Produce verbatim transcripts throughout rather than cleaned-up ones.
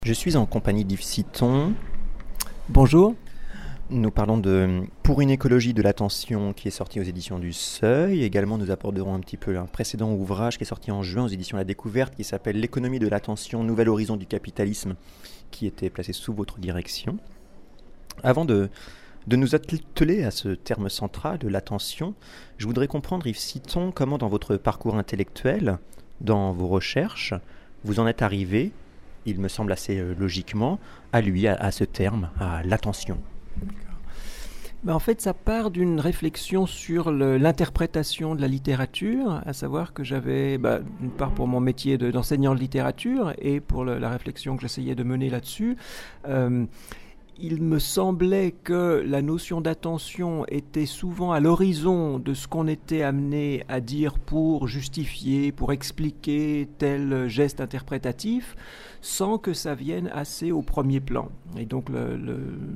Je suis en compagnie d'Yves Citon. Bonjour. Nous parlons de Pour une écologie de l'attention qui est sorti aux éditions du Seuil. Également, nous aborderons un petit peu un précédent ouvrage qui est sorti en juin aux éditions La Découverte qui s'appelle L'économie de l'attention, nouvel horizon du capitalisme, qui était placé sous votre direction. Avant de, de nous atteler à ce terme central de l'attention, je voudrais comprendre, Yves Citon, comment dans votre parcours intellectuel, dans vos recherches, vous en êtes arrivé, il me semble assez euh, logiquement, à lui, à, à ce terme, à l'attention. Ben en fait, ça part d'une réflexion sur le, l'interprétation de la littérature, à savoir que j'avais, ben, d'une part pour mon métier de, d'enseignant de littérature et pour le, la réflexion que j'essayais de mener là-dessus, euh, il me semblait que la notion d'attention était souvent à l'horizon de ce qu'on était amené à dire pour justifier, pour expliquer tel geste interprétatif, sans que ça vienne assez au premier plan. Et donc le, le,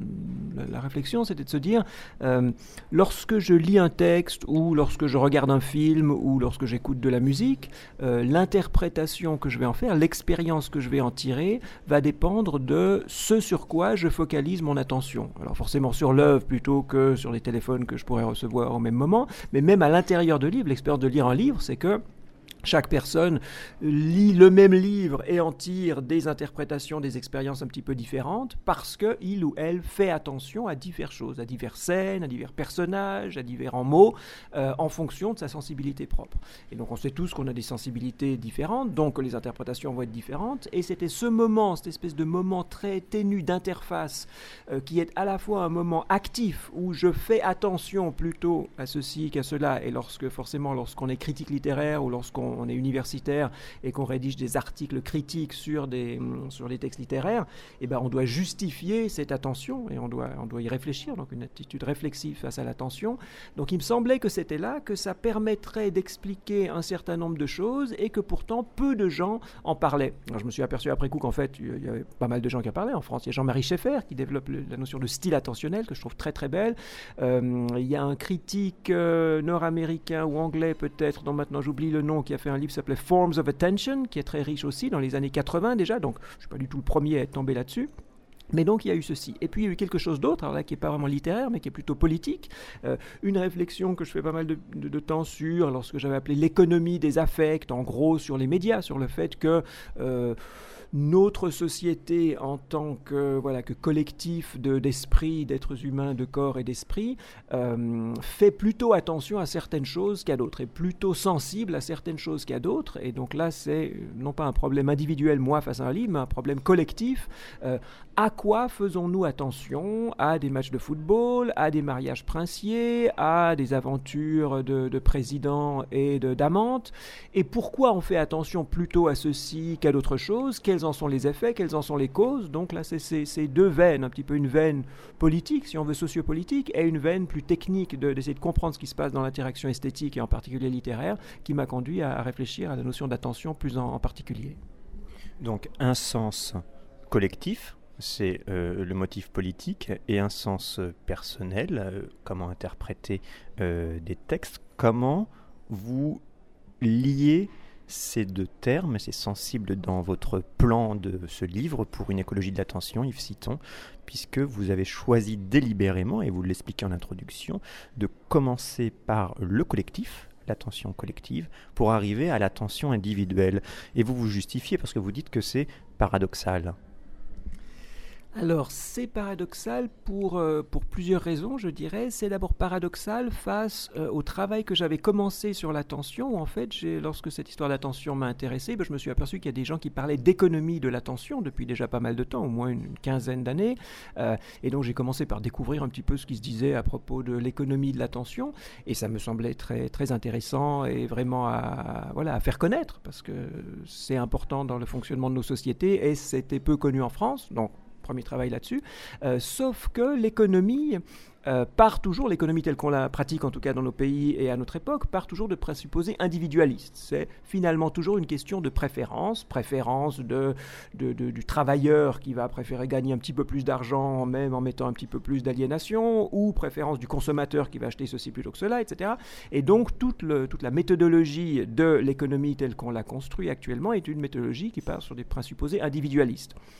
la réflexion, c'était de se dire, euh, lorsque je lis un texte, ou lorsque je regarde un film, ou lorsque j'écoute de la musique, euh, l'interprétation que je vais en faire, l'expérience que je vais en tirer, va dépendre de ce sur quoi je focalise mon attention. Alors forcément sur l'œuvre plutôt que sur les téléphones que je pourrais recevoir au même moment, mais même à l'intérieur de livres, l'expérience de lire un livre, c'est que chaque personne lit le même livre et en tire des interprétations, des expériences un petit peu différentes parce qu'il ou elle fait attention à diverses choses, à diverses scènes, à divers personnages, à différents mots, euh, en fonction de sa sensibilité propre. Et donc on sait tous qu'on a des sensibilités différentes, donc les interprétations vont être différentes. Et c'était ce moment, cette espèce de moment très ténu d'interface euh, qui est à la fois un moment actif où je fais attention plutôt à ceci qu'à cela. Et lorsque forcément, lorsqu'on est critique littéraire ou lorsqu'on on est universitaire et qu'on rédige des articles critiques sur des, sur des textes littéraires, eh ben on doit justifier cette attention et on doit, on doit y réfléchir, donc une attitude réflexive face à l'attention. Donc il me semblait que c'était là que ça permettrait d'expliquer un certain nombre de choses et que pourtant peu de gens en parlaient. Alors, je me suis aperçu après coup qu'en fait il y avait pas mal de gens qui en parlaient en France. Il y a Jean-Marie Schaeffer qui développe le, la notion de style attentionnel que je trouve très très belle. Euh, il y a un critique euh, nord-américain ou anglais peut-être, dont maintenant j'oublie le nom, qui a fait un livre qui s'appelait Forms of Attention, qui est très riche aussi, dans les années quatre-vingts déjà, donc je ne suis pas du tout le premier à être tombé là-dessus. Mais donc il y a eu ceci. Et puis il y a eu quelque chose d'autre, alors là qui n'est pas vraiment littéraire, mais qui est plutôt politique. Euh, une réflexion que je fais pas mal de, de, de temps sur, lorsque j'avais appelé l'économie des affects, en gros sur les médias, sur le fait que... Euh, notre société en tant que, voilà, que collectif de, d'esprit, d'êtres humains, de corps et d'esprit, euh, fait plutôt attention à certaines choses qu'à d'autres, est plutôt sensible à certaines choses qu'à d'autres. Et donc là, c'est non pas un problème individuel, moi, face à un livre, mais un problème collectif. Euh, à quoi faisons-nous attention? À des matchs de football, à des mariages princiers, à des aventures de, de présidents et de, d'amantes? Et pourquoi on fait attention plutôt à ceci qu'à d'autres choses? Quels en sont les effets, quelles en sont les causes? Donc là, c'est ces deux veines, un petit peu une veine politique, si on veut sociopolitique, et une veine plus technique de, d'essayer de comprendre ce qui se passe dans l'interaction esthétique et en particulier littéraire, qui m'a conduit à, à réfléchir à la notion d'attention plus en, en particulier. Donc un sens collectif, c'est euh, le motif politique, et un sens personnel, euh, comment interpréter euh, des textes, comment vous liez ces deux termes, c'est sensible dans votre plan de ce livre pour une écologie de l'attention, Yves Citon, puisque vous avez choisi délibérément, et vous l'expliquez en introduction, de commencer par le collectif, l'attention collective, pour arriver à l'attention individuelle. Et vous vous justifiez parce que vous dites que c'est paradoxal. Alors, c'est paradoxal pour, euh, pour plusieurs raisons, je dirais. C'est d'abord paradoxal face euh, au travail que j'avais commencé sur l'attention, où en fait, j'ai, lorsque cette histoire d'attention m'a intéressé, ben, je me suis aperçu qu'il y a des gens qui parlaient d'économie de l'attention depuis déjà pas mal de temps, au moins une, une quinzaine d'années. Euh, et donc, j'ai commencé par découvrir un petit peu ce qui se disait à propos de l'économie de l'attention. Et ça me semblait très, très intéressant et vraiment à, voilà, à faire connaître, parce que c'est important dans le fonctionnement de nos sociétés et c'était peu connu en France. Donc, premier travail là-dessus, euh, sauf que l'économie euh, part toujours, l'économie telle qu'on la pratique en tout cas dans nos pays et à notre époque, part toujours de présupposés individualistes. C'est finalement toujours une question de préférence, préférence de, de, de, du travailleur qui va préférer gagner un petit peu plus d'argent même en mettant un petit peu plus d'aliénation, ou préférence du consommateur qui va acheter ceci plutôt que cela, et cetera. Et donc toute, le, toute la méthodologie de l'économie telle qu'on la construit actuellement est une méthodologie qui part sur des présupposés individualistes.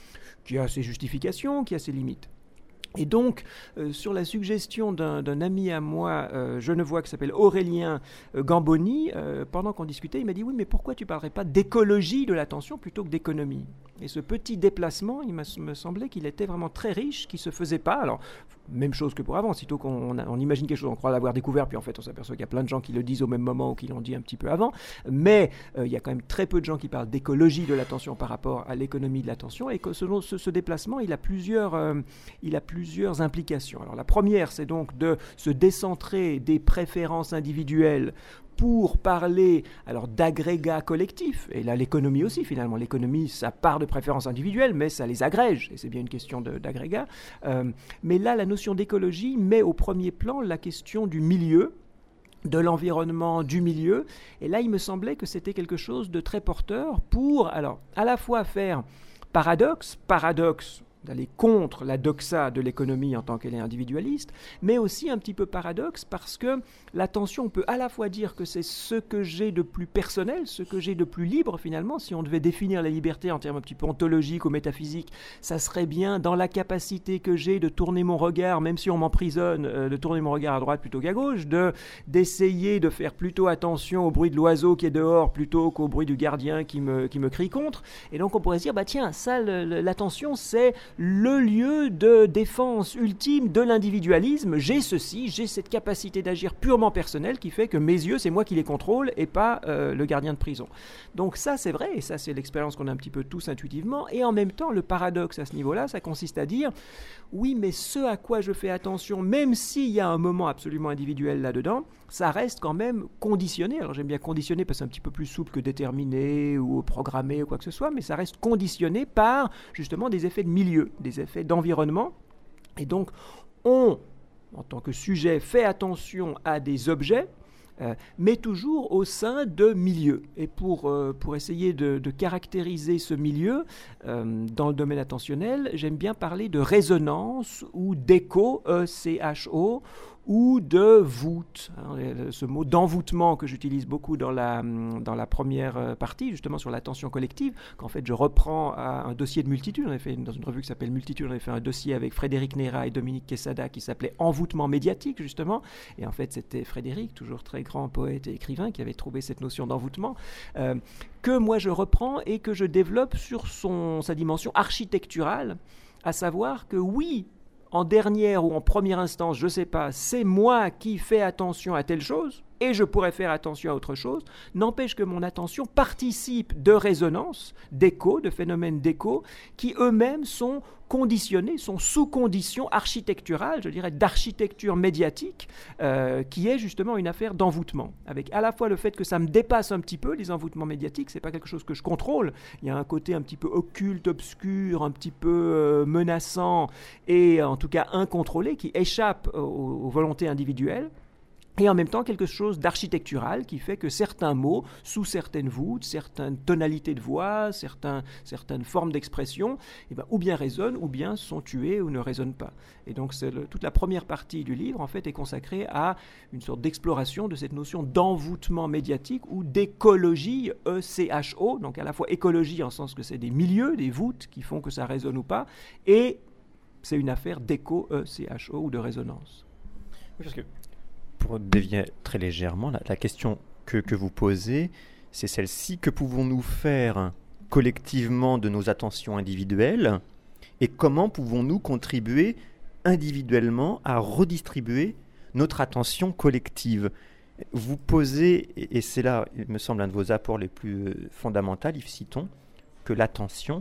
qui a ses justifications, qui a ses limites. Et donc, euh, sur la suggestion d'un, d'un ami à moi, euh, genevois, qui s'appelle Aurélien euh, Gamboni, euh, pendant qu'on discutait, il m'a dit « Oui, mais pourquoi tu ne parlerais pas d'écologie de l'attention plutôt que d'économie ?» Et ce petit déplacement, il m'a, me semblait qu'il était vraiment très riche, qu'il ne se faisait pas. Alors, même chose que pour avant, sitôt qu'on on imagine quelque chose, on croit l'avoir découvert, puis en fait on s'aperçoit qu'il y a plein de gens qui le disent au même moment ou qui l'ont dit un petit peu avant. Mais euh, il y a quand même très peu de gens qui parlent d'écologie de l'attention par rapport à l'économie de l'attention. Et que selon ce, ce déplacement, il a plusieurs, euh, il a plusieurs implications. Alors la première, c'est donc de se décentrer des préférences individuelles pour parler alors d'agrégats collectifs, et là l'économie aussi finalement, l'économie ça part de préférences individuelles mais ça les agrège, et c'est bien une question de, d'agrégats, euh, mais là la notion d'écologie met au premier plan la question du milieu, de l'environnement, du milieu, et là il me semblait que c'était quelque chose de très porteur pour alors à la fois faire paradoxe, paradoxe d'aller contre la doxa de l'économie en tant qu'elle est individualiste, mais aussi un petit peu paradoxe parce que l'attention, on peut à la fois dire que c'est ce que j'ai de plus personnel, ce que j'ai de plus libre finalement, si on devait définir la liberté en termes un petit peu ontologiques ou métaphysiques, ça serait bien dans la capacité que j'ai de tourner mon regard, même si on m'emprisonne, euh, de tourner mon regard à droite plutôt qu'à gauche, de, d'essayer de faire plutôt attention au bruit de l'oiseau qui est dehors plutôt qu'au bruit du gardien qui me, qui me crie contre, et donc on pourrait se dire, bah tiens, ça, le, le, l'attention, c'est le lieu de défense ultime de l'individualisme. J'ai ceci, j'ai cette capacité d'agir purement personnelle qui fait que mes yeux, c'est moi qui les contrôle et pas euh, le gardien de prison. Donc ça, c'est vrai, et ça, c'est l'expérience qu'on a un petit peu tous intuitivement. Et en même temps, le paradoxe à ce niveau-là, ça consiste à dire, oui, mais ce à quoi je fais attention, même s'il y a un moment absolument individuel là-dedans, ça reste quand même conditionné. Alors j'aime bien conditionné parce que c'est un petit peu plus souple que déterminé ou programmé ou quoi que ce soit, mais ça reste conditionné par justement des effets de milieu, des effets d'environnement. Et donc on, en tant que sujet, fait attention à des objets, Euh, mais toujours au sein de milieux. Et pour, euh, pour essayer de, de caractériser ce milieu, euh, dans le domaine attentionnel, j'aime bien parler de résonance ou d'écho, E C H O, ou de voûte, hein, ce mot d'envoûtement que j'utilise beaucoup dans la, dans la première partie, justement sur l'attention collective, qu'en fait je reprends à un dossier de Multitude. On a fait, dans une revue qui s'appelle Multitude, on a fait un dossier avec Frédéric Néra et Dominique Quesada qui s'appelait Envoûtement médiatique, justement. Et en fait, c'était Frédéric, toujours très grand poète et écrivain, qui avait trouvé cette notion d'envoûtement, euh, que moi je reprends et que je développe sur son, sa dimension architecturale, à savoir que oui, en dernière ou en première instance, je ne sais pas, c'est moi qui fais attention à telle chose, et je pourrais faire attention à autre chose, n'empêche que mon attention participe de résonance, d'écho, de phénomènes d'écho, qui eux-mêmes sont conditionnés, sont sous condition architecturale, je dirais d'architecture médiatique, euh, qui est justement une affaire d'envoûtement, avec à la fois le fait que ça me dépasse un petit peu, les envoûtements médiatiques, c'est pas quelque chose que je contrôle, il y a un côté un petit peu occulte, obscur, un petit peu euh, menaçant, et en tout cas incontrôlé, qui échappe aux, aux volontés individuelles, et en même temps quelque chose d'architectural qui fait que certains mots, sous certaines voûtes, certaines tonalités de voix, certains, certaines formes d'expression, eh ben, ou bien résonnent, ou bien sont tués ou ne résonnent pas. Et donc c'est le, toute la première partie du livre en fait est consacrée à une sorte d'exploration de cette notion d'envoûtement médiatique ou d'écologie, E C H O, donc à la fois écologie en sens que c'est des milieux, des voûtes qui font que ça résonne ou pas, et c'est une affaire d'écho, E C H O, ou de résonance. Oui, parce que pour dévier très légèrement, la, la question que, que vous posez, c'est celle-ci. Que pouvons-nous faire collectivement de nos attentions individuelles et comment pouvons-nous contribuer individuellement à redistribuer notre attention collective ? Vous posez, et c'est là, il me semble, un de vos apports les plus fondamentaux, Yves Citon, que l'attention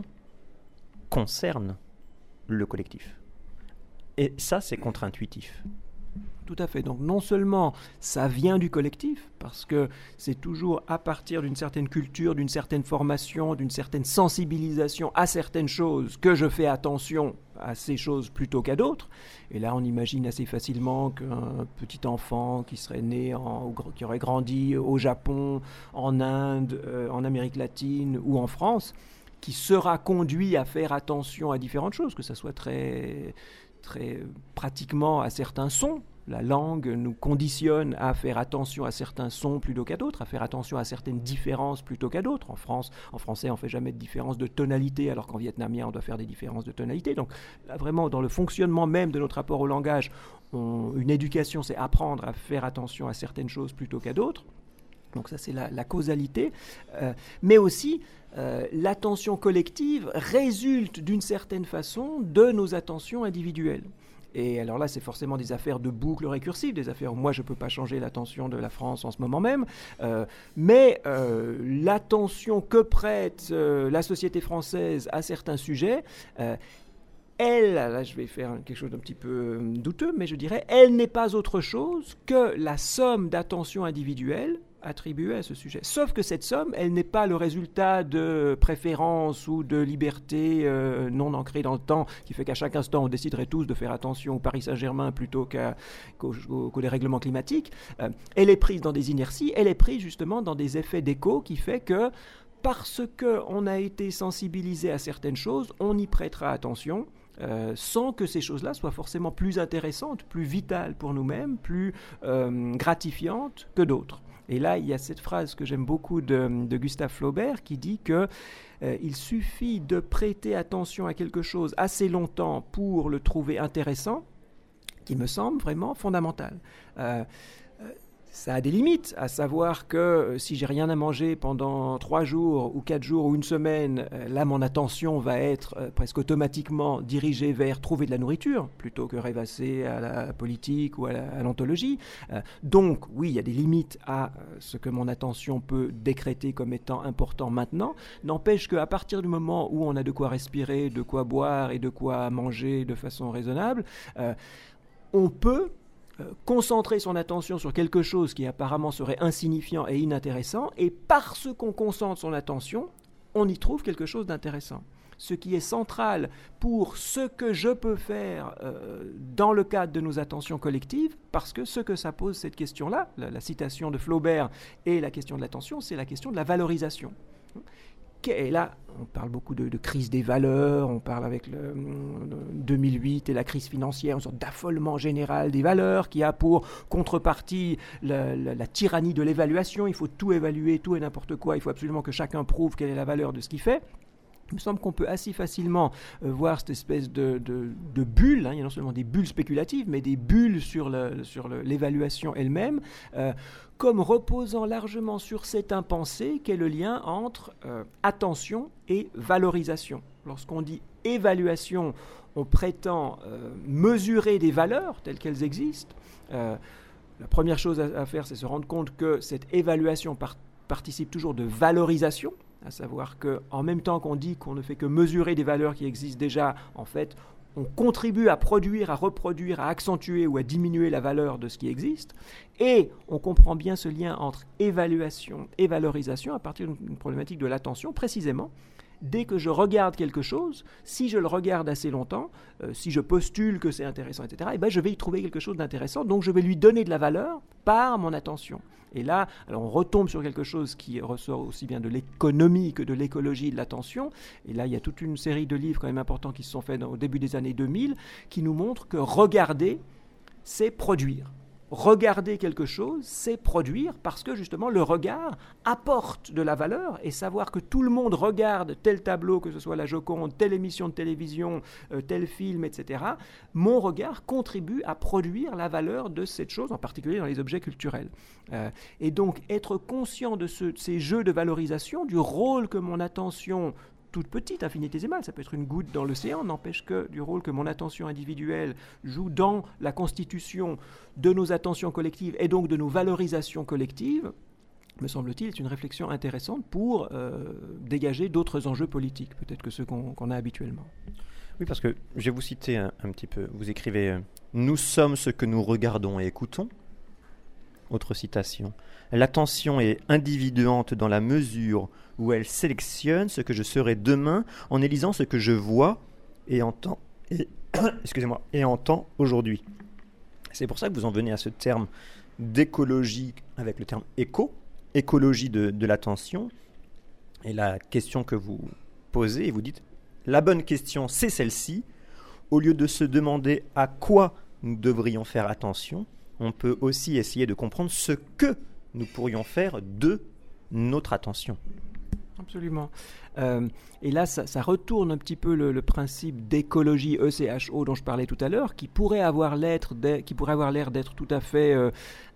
concerne le collectif. Et ça, c'est contre-intuitif. Tout à fait. Donc non seulement ça vient du collectif, parce que c'est toujours à partir d'une certaine culture, d'une certaine formation, d'une certaine sensibilisation à certaines choses que je fais attention à ces choses plutôt qu'à d'autres. Et là, on imagine assez facilement qu'un petit enfant qui serait né, en, qui aurait grandi au Japon, en Inde, euh, en Amérique latine ou en France, qui sera conduit à faire attention à différentes choses, que ce soit très, très pratiquement à certains sons, La langue nous conditionne à faire attention à certains sons plutôt qu'à d'autres, à faire attention à certaines différences plutôt qu'à d'autres. En France, en français, on ne fait jamais de différence de tonalité, alors qu'en vietnamien, on doit faire des différences de tonalité. Donc là, vraiment, dans le fonctionnement même de notre rapport au langage, on, une éducation, c'est apprendre à faire attention à certaines choses plutôt qu'à d'autres. Donc ça, c'est la, la causalité. Euh, mais aussi, euh, l'attention collective résulte d'une certaine façon de nos attentions individuelles. Et alors là, c'est forcément des affaires de boucles récursives, des affaires où moi, je ne peux pas changer l'attention de la France en ce moment même. Euh, mais euh, l'attention que prête euh, la société française à certains sujets, euh, elle, là je vais faire quelque chose d'un petit peu douteux, mais je dirais, elle n'est pas autre chose que la somme d'attention individuelle attribuée à ce sujet. Sauf que cette somme, elle n'est pas le résultat de préférences ou de libertés euh, non ancrées dans le temps, qui fait qu'à chaque instant, on déciderait tous de faire attention au Paris Saint-Germain plutôt qu'à, qu'aux, qu'aux dérèglements climatiques. Euh, elle est prise dans des inerties, elle est prise justement dans des effets d'écho qui fait que parce qu'on a été sensibilisé à certaines choses, on y prêtera attention. Euh, sans que ces choses-là soient forcément plus intéressantes, plus vitales pour nous-mêmes, plus euh, gratifiantes que d'autres. Et là, il y a cette phrase que j'aime beaucoup de, de Gustave Flaubert qui dit que euh, il suffit de prêter attention à quelque chose assez longtemps pour le trouver intéressant, qui me semble vraiment fondamental. Euh, Ça a des limites, à savoir que euh, si j'ai rien à manger pendant trois jours ou quatre jours ou une semaine, euh, là mon attention va être euh, presque automatiquement dirigée vers trouver de la nourriture plutôt que rêvasser à la politique ou à, la, à l'ontologie. Euh, donc oui, il y a des limites à euh, ce que mon attention peut décréter comme étant important maintenant. N'empêche qu'à partir du moment où on a de quoi respirer, de quoi boire et de quoi manger de façon raisonnable, euh, on peut Euh, concentrer son attention sur quelque chose qui apparemment serait insignifiant et inintéressant, et parce qu'on concentre son attention, on y trouve quelque chose d'intéressant. Ce qui est central pour ce que je peux faire euh, dans le cadre de nos attentions collectives, parce que ce que ça pose, cette question-là, la, la citation de Flaubert et la question de l'attention, c'est la question de la valorisation. Et là, on parle beaucoup de, de crise des valeurs, on parle avec le, le deux mille huit et la crise financière, une sorte d'affolement général des valeurs qui a pour contrepartie la, la, la tyrannie de l'évaluation. Il faut tout évaluer, tout et n'importe quoi. Il faut absolument que chacun prouve quelle est la valeur de ce qu'il fait. Il me semble qu'on peut assez facilement euh, voir cette espèce de, de, de bulle, hein. Il y a non seulement des bulles spéculatives, mais des bulles sur, le, sur le, l'évaluation elle-même, euh, comme reposant largement sur cet impensé qu'est le lien entre euh, attention et valorisation. Lorsqu'on dit évaluation, on prétend euh, mesurer des valeurs telles qu'elles existent. Euh, la première chose à, à faire, c'est se rendre compte que cette évaluation par, participe toujours de valorisation, à savoir qu'en même temps qu'on dit qu'on ne fait que mesurer des valeurs qui existent déjà, en fait, on contribue à produire, à reproduire, à accentuer ou à diminuer la valeur de ce qui existe. Et on comprend bien ce lien entre évaluation et valorisation à partir d'une problématique de l'attention, précisément. Dès que je regarde quelque chose, si je le regarde assez longtemps, euh, si je postule que c'est intéressant, et cetera, eh ben je vais y trouver quelque chose d'intéressant, donc je vais lui donner de la valeur par mon attention. Et là, alors on retombe sur quelque chose qui ressort aussi bien de l'économie que de l'écologie de l'attention. Et là, il y a toute une série de livres quand même importants qui se sont faits dans, au début des années deux mille, qui nous montrent que regarder, c'est produire. Regarder quelque chose, c'est produire, parce que justement le regard apporte de la valeur, et savoir que tout le monde regarde tel tableau, que ce soit la Joconde, telle émission de télévision, euh, tel film, et cetera, mon regard contribue à produire la valeur de cette chose, en particulier dans les objets culturels. Euh, et donc être conscient de, ce, de ces jeux de valorisation, du rôle que mon attention toute petite, infinitésimale, ça peut être une goutte dans l'océan, n'empêche que du rôle que mon attention individuelle joue dans la constitution de nos attentions collectives et donc de nos valorisations collectives, me semble-t-il, est une réflexion intéressante pour euh, dégager d'autres enjeux politiques, peut-être que ceux qu'on, qu'on a habituellement. Oui, parce que je vais vous citer un, un petit peu. Vous écrivez euh, « Nous sommes ce que nous regardons et écoutons ». Autre citation. « L'attention est individuante dans la mesure où elle sélectionne ce que je serai demain en élisant ce que je vois et entends, et, excusez-moi, et entends aujourd'hui. » C'est pour ça que vous en venez à ce terme d'écologie avec le terme éco, écologie de, de l'attention. Et la question que vous posez, vous dites « La bonne question, c'est celle-ci. Au lieu de se demander à quoi nous devrions faire attention, on peut aussi essayer de comprendre ce que nous pourrions faire de notre attention. Absolument. Euh, et là, ça, ça retourne un petit peu le, le principe d'écologie E C H O dont je parlais tout à l'heure, qui pourrait avoir l'air qui pourrait avoir l'air d'être tout à fait euh,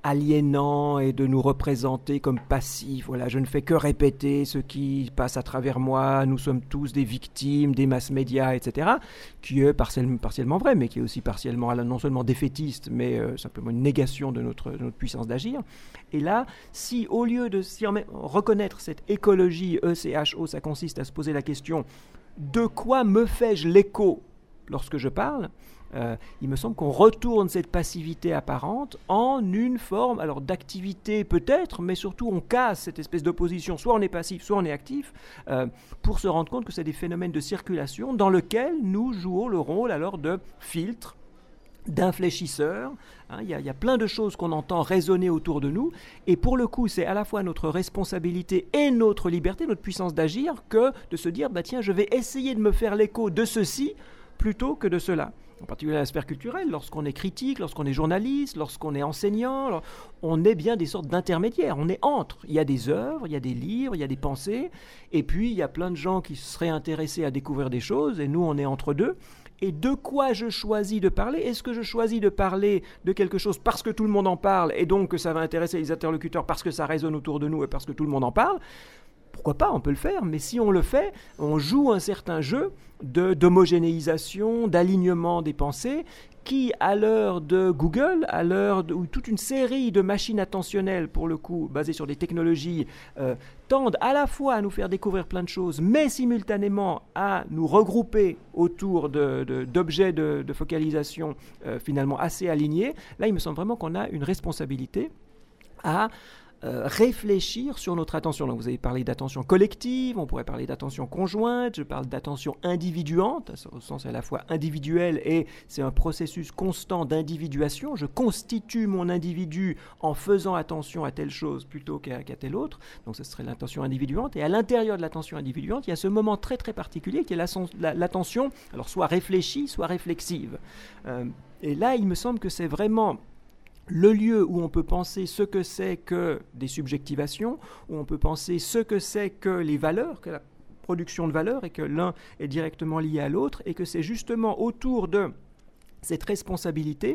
aliénant et de nous représenter comme passifs. Voilà, je ne fais que répéter ce qui passe à travers moi. Nous sommes tous des victimes des mass médias, et cetera. Qui est partiellement, partiellement vrai, mais qui est aussi partiellement non seulement défaitiste, mais euh, simplement une négation de notre, de notre puissance d'agir. Et là, si au lieu de si reconnaître cette écologie E C H O, ça consiste à se poser la question de quoi me fais-je l'écho lorsque je parle, euh, il me semble qu'on retourne cette passivité apparente en une forme alors d'activité peut-être, mais surtout on casse cette espèce d'opposition, soit on est passif, soit on est actif, euh, pour se rendre compte que c'est des phénomènes de circulation dans lesquels nous jouons le rôle alors de filtre, d'infléchisseurs. Hein, il y, y a plein de choses qu'on entend résonner autour de nous, et pour le coup, c'est à la fois notre responsabilité et notre liberté, notre puissance d'agir, que de se dire, bah tiens, je vais essayer de me faire l'écho de ceci plutôt que de cela. En particulier à l'aspect culturel, lorsqu'on est critique, lorsqu'on est journaliste, lorsqu'on est enseignant, on est bien des sortes d'intermédiaires, on est entre. Il y a des œuvres, il y a des livres, il y a des pensées, et puis il y a plein de gens qui seraient intéressés à découvrir des choses, et nous, on est entre deux. Et de quoi je choisis de parler? Est-ce que je choisis de parler de quelque chose parce que tout le monde en parle et donc que ça va intéresser les interlocuteurs parce que ça résonne autour de nous et parce que tout le monde en parle? Pourquoi pas, on peut le faire, mais si on le fait, on joue un certain jeu de, d'homogénéisation, d'alignement des pensées qui, à l'heure de Google, à l'heure de, où toute une série de machines attentionnelles, pour le coup, basées sur des technologies, euh, tendent à la fois à nous faire découvrir plein de choses, mais simultanément à nous regrouper autour de, de, d'objets de, de focalisation euh, finalement assez alignés, là, il me semble vraiment qu'on a une responsabilité à Euh, réfléchir sur notre attention. Donc, vous avez parlé d'attention collective, on pourrait parler d'attention conjointe, je parle d'attention individuante, au sens à la fois individuel et c'est un processus constant d'individuation. Je constitue mon individu en faisant attention à telle chose plutôt qu'à, qu'à telle autre. Donc, ce serait l'attention individuante. Et à l'intérieur de l'attention individuante, il y a ce moment très très particulier qui est l'attention, alors soit réfléchie, soit réflexive. Euh, et là, il me semble que c'est vraiment le lieu où on peut penser ce que c'est que des subjectivations, où on peut penser ce que c'est que les valeurs, que la production de valeurs, et que l'un est directement lié à l'autre, et que c'est justement autour de cette responsabilité,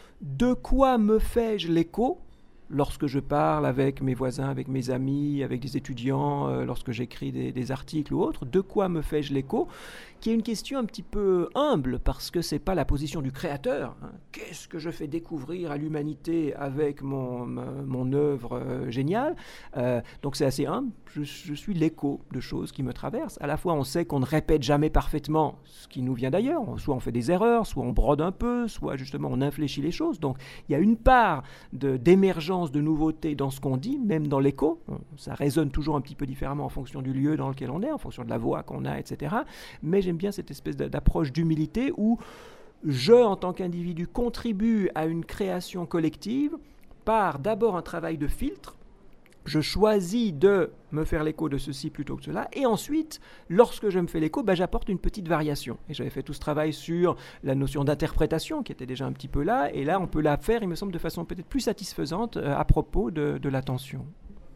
de quoi me fais-je l'écho lorsque je parle avec mes voisins, avec mes amis, avec des étudiants, euh, lorsque j'écris des, des articles ou autres, de quoi me fais-je l'écho, qui est une question un petit peu humble, parce que ce n'est pas la position du créateur. Hein. Qu'est-ce que je fais découvrir à l'humanité avec mon, mon œuvre euh, géniale euh, Donc c'est assez humble, je, je suis l'écho de choses qui me traversent. À la fois, on sait qu'on ne répète jamais parfaitement ce qui nous vient d'ailleurs, soit on fait des erreurs, soit on brode un peu, soit justement on infléchit les choses. Donc il y a une part de, d'émergence de nouveautés dans ce qu'on dit, même dans l'écho. Ça résonne toujours un petit peu différemment en fonction du lieu dans lequel on est, en fonction de la voix qu'on a, et cetera. Mais j'aime bien cette espèce d'approche d'humilité où je, en tant qu'individu, contribue à une création collective par d'abord un travail de filtre. Je choisis de me faire l'écho de ceci plutôt que cela. Et ensuite, lorsque je me fais l'écho, ben, j'apporte une petite variation. Et j'avais fait tout ce travail sur la notion d'interprétation qui était déjà un petit peu là. Et là, on peut la faire, il me semble, de façon peut-être plus satisfaisante euh, à propos de, de l'attention.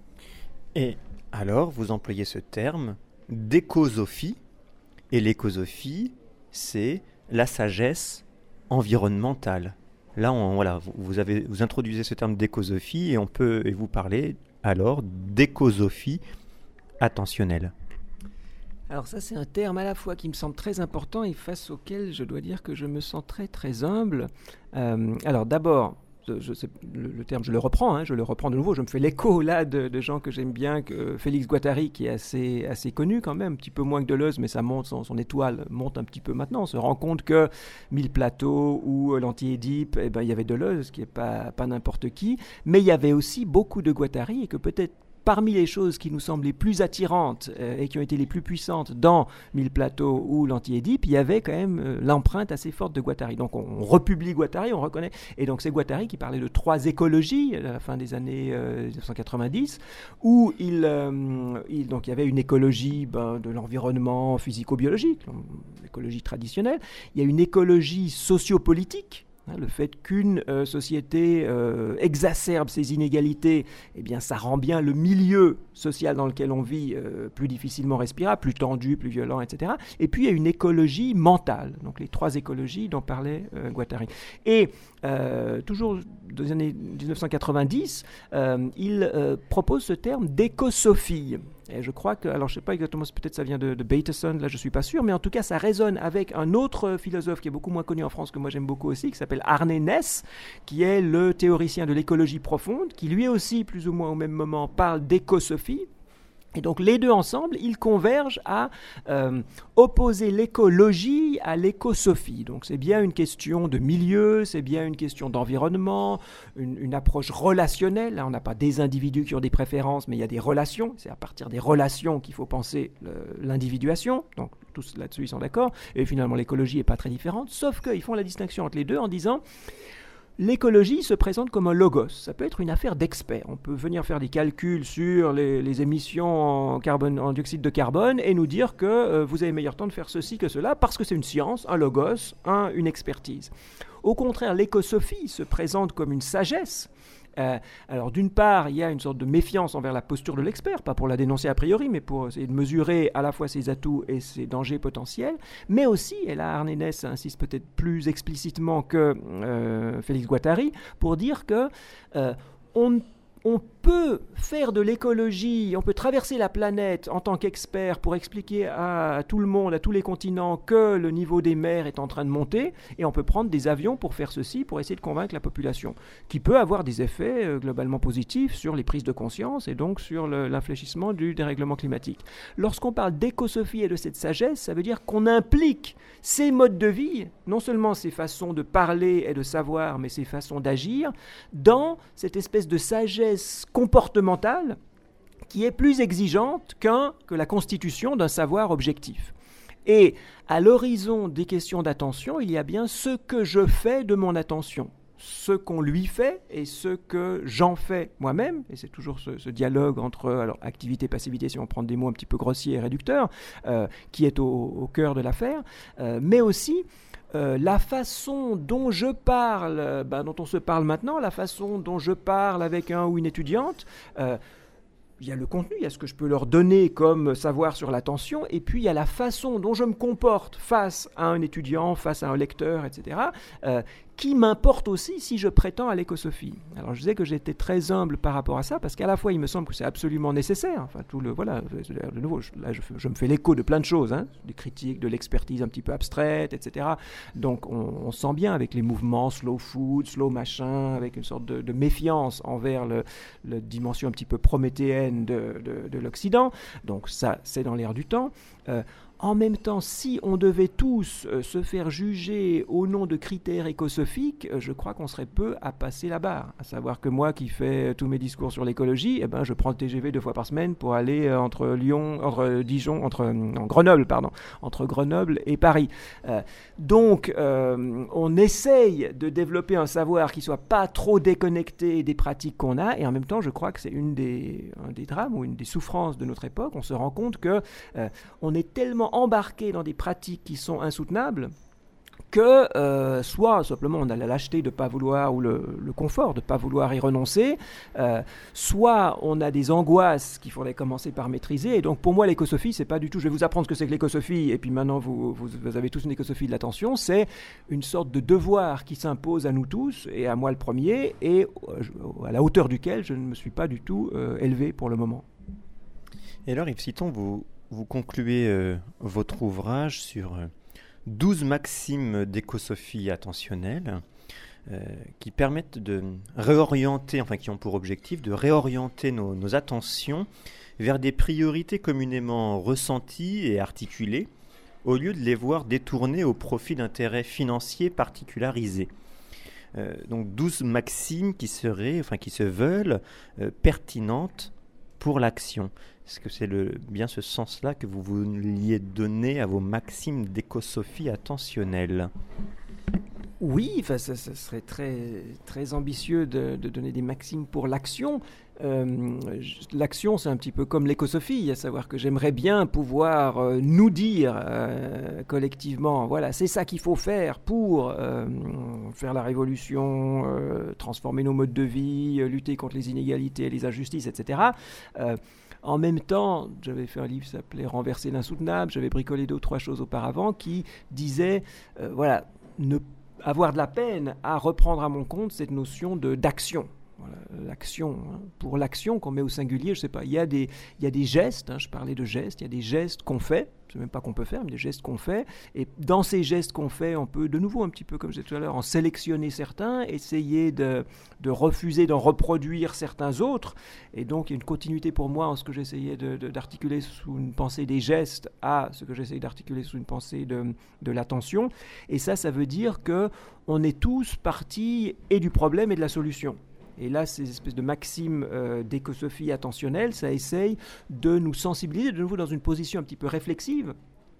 Et alors, vous employez ce terme d'écosophie. Et l'écosophie, c'est la sagesse environnementale. Là, on, voilà, vous, vous, avez, vous introduisez ce terme d'écosophie et on peut et vous parlez alors d'écosophie attentionnelle. Alors ça, c'est un terme à la fois qui me semble très important et face auquel je dois dire que je me sens très très humble. Euh, alors d'abord, je sais, le, le terme, je le reprends, hein, je le reprends de nouveau, je me fais l'écho là de, de gens que j'aime bien, que Félix Guattari, qui est assez, assez connu quand même, un petit peu moins que Deleuze, mais ça monte, son, son étoile monte un petit peu maintenant. On se rend compte que Mille Plateaux ou l'Anti-Édipe, eh ben, il y avait Deleuze, qui n'est pas, pas n'importe qui, mais il y avait aussi beaucoup de Guattari, et que peut-être parmi les choses qui nous semblent les plus attirantes euh, et qui ont été les plus puissantes dans Mille Plateaux ou l'Anti-Édipe, il y avait quand même euh, l'empreinte assez forte de Guattari. Donc on, on republie Guattari, on reconnaît. Et donc c'est Guattari qui parlait de trois écologies à la fin des années euh, dix-neuf cent quatre-vingt-dix, où il, euh, il, donc il y avait une écologie ben, de l'environnement physico-biologique, l'écologie traditionnelle. Il y a une écologie sociopolitique, Le fait qu'une euh, société euh, exacerbe ses inégalités, eh bien, ça rend bien le milieu social dans lequel on vit euh, plus difficilement respirable, plus tendu, plus violent, et cetera. Et puis, il y a une écologie mentale, donc les trois écologies dont parlait euh, Guattari. Et euh, toujours dans les années dix-neuf cent quatre-vingt-dix, euh, il euh, propose ce terme d'écosophie. Et je crois que, alors je ne sais pas exactement, peut-être ça vient de, de Bateson, là je ne suis pas sûr, mais en tout cas ça résonne avec un autre philosophe qui est beaucoup moins connu en France, que moi j'aime beaucoup aussi, qui s'appelle Arne Næss, qui est le théoricien de l'écologie profonde, qui lui aussi, plus ou moins au même moment, parle d'écosophie. Et donc les deux ensemble, ils convergent à euh, opposer l'écologie à l'écosophie. Donc c'est bien une question de milieu, c'est bien une question d'environnement, une, une approche relationnelle. Là, on n'a pas des individus qui ont des préférences, mais il y a des relations. C'est à partir des relations qu'il faut penser le, l'individuation. Donc tous là-dessus, ils sont d'accord. Et finalement, l'écologie n'est pas très différente, sauf qu'ils font la distinction entre les deux en disant... L'écologie se présente comme un logos. Ça peut être une affaire d'experts. On peut venir faire des calculs sur les, les émissions en, carbone, en dioxyde de carbone et nous dire que euh, vous avez meilleur temps de faire ceci que cela parce que c'est une science, un logos, un, une expertise. Au contraire, l'écosophie se présente comme une sagesse. Euh, alors d'une part, il y a une sorte de méfiance envers la posture de l'expert, pas pour la dénoncer a priori, mais pour essayer de mesurer à la fois ses atouts et ses dangers potentiels, mais aussi, et là Arne Næss insiste peut-être plus explicitement que euh, Félix Guattari, pour dire que euh, on On peut faire de l'écologie, on peut traverser la planète en tant qu'expert pour expliquer à tout le monde, à tous les continents, que le niveau des mers est en train de monter, et on peut prendre des avions pour faire ceci, pour essayer de convaincre la population, qui peut avoir des effets euh, globalement positifs sur les prises de conscience et donc sur le, l'infléchissement du dérèglement climatique. Lorsqu'on parle d'écosophie et de cette sagesse, ça veut dire qu'on implique ces modes de vie, non seulement ces façons de parler et de savoir, mais ces façons d'agir, dans cette espèce de sagesse comportementale qui est plus exigeante qu'un, que la constitution d'un savoir objectif. Et à l'horizon des questions d'attention, il y a bien ce que je fais de mon attention, ce qu'on lui fait et ce que j'en fais moi-même, et c'est toujours ce, ce dialogue entre alors, activité, passivité, si on prend des mots un petit peu grossiers et réducteurs, euh, qui est au, au cœur de l'affaire, euh, mais aussi Euh, la façon dont je parle, euh, ben, dont on se parle maintenant, la façon dont je parle avec un ou une étudiante, euh, il y a le contenu, il y a ce que je peux leur donner comme savoir sur l'attention, et puis il y a la façon dont je me comporte face à un étudiant, face à un lecteur, et cetera, euh, qui m'importe aussi si je prétends à l'écosophie. Alors je disais que j'étais très humble par rapport à ça, parce qu'à la fois il me semble que c'est absolument nécessaire, enfin tout le, voilà, de nouveau, je, là je, je me fais l'écho de plein de choses, hein, des critiques, de l'expertise un petit peu abstraite, et cetera. Donc on, on sent bien avec les mouvements slow food, slow machin, avec une sorte de, de méfiance envers le, la dimension un petit peu prométhéenne de, de, de l'Occident, donc ça c'est dans l'air du temps. Euh, En même temps, si on devait tous euh, se faire juger au nom de critères écosophiques, euh, je crois qu'on serait peu à passer la barre. À savoir que moi qui fais euh, tous mes discours sur l'écologie, eh ben, je prends le T G V deux fois par semaine pour aller euh, entre Lyon, entre Dijon, entre euh, Grenoble, pardon, entre Grenoble et Paris. Euh, donc, euh, on essaye de développer un savoir qui soit pas trop déconnecté des pratiques qu'on a, et en même temps, je crois que c'est une des, un des drames ou une des souffrances de notre époque. On se rend compte que euh, on est tellement embarqués dans des pratiques qui sont insoutenables que euh, soit simplement on a la lâcheté de ne pas vouloir, ou le, le confort de ne pas vouloir y renoncer, euh, soit on a des angoisses qu'il faudrait commencer par maîtriser. Et donc pour moi l'écosophie, c'est pas du tout je vais vous apprendre ce que c'est que l'écosophie et puis maintenant vous, vous, vous avez tous une écosophie de l'attention, c'est une sorte de devoir qui s'impose à nous tous, et à moi le premier, et euh, à la hauteur duquel je ne me suis pas du tout euh, élevé pour le moment. Et alors Yves Citon, vous Vous concluez euh, votre ouvrage sur euh, douze maximes d'écosophie attentionnelle euh, qui permettent de réorienter, enfin qui ont pour objectif de réorienter nos, nos attentions vers des priorités communément ressenties et articulées, au lieu de les voir détournées au profit d'intérêts financiers particularisés. Euh, donc douze maximes qui seraient, enfin qui se veulent euh, pertinentes pour l'action. Est-ce que c'est le, bien ce sens-là que vous vouliez donner à vos maximes d'écosophie attentionnelle ? Oui, enfin, ça, ça serait très, très ambitieux de, de donner des maximes pour l'action. Euh, l'action, c'est un petit peu comme l'écosophie, à savoir que j'aimerais bien pouvoir euh, nous dire euh, collectivement, voilà, c'est ça qu'il faut faire pour euh, faire la révolution, euh, transformer nos modes de vie, euh, lutter contre les inégalités et les injustices, et cetera. Euh, En même temps, j'avais fait un livre qui s'appelait « Renverser l'insoutenable », j'avais bricolé deux ou trois choses auparavant qui disaient, euh, voilà, ne avoir de la peine à reprendre à mon compte cette notion de, d'action. Voilà, l'action, hein. Pour l'action qu'on met au singulier, je sais pas, il y a des, il y a des gestes, hein, je parlais de gestes, il y a des gestes qu'on fait, je sais même pas qu'on peut faire, mais des gestes qu'on fait, et dans ces gestes qu'on fait, on peut de nouveau un petit peu comme je disais tout à l'heure, en sélectionner certains, essayer de, de refuser d'en reproduire certains autres, et donc il y a une continuité pour moi en ce que j'essayais de, de, d'articuler sous une pensée des gestes à ce que j'essayais d'articuler sous une pensée de, de l'attention, et ça, ça veut dire que on est tous partis et du problème et de la solution. Et là, ces espèces de maximes euh, d'écosophie attentionnelle, ça essaye de nous sensibiliser de nouveau dans une position un petit peu réflexive.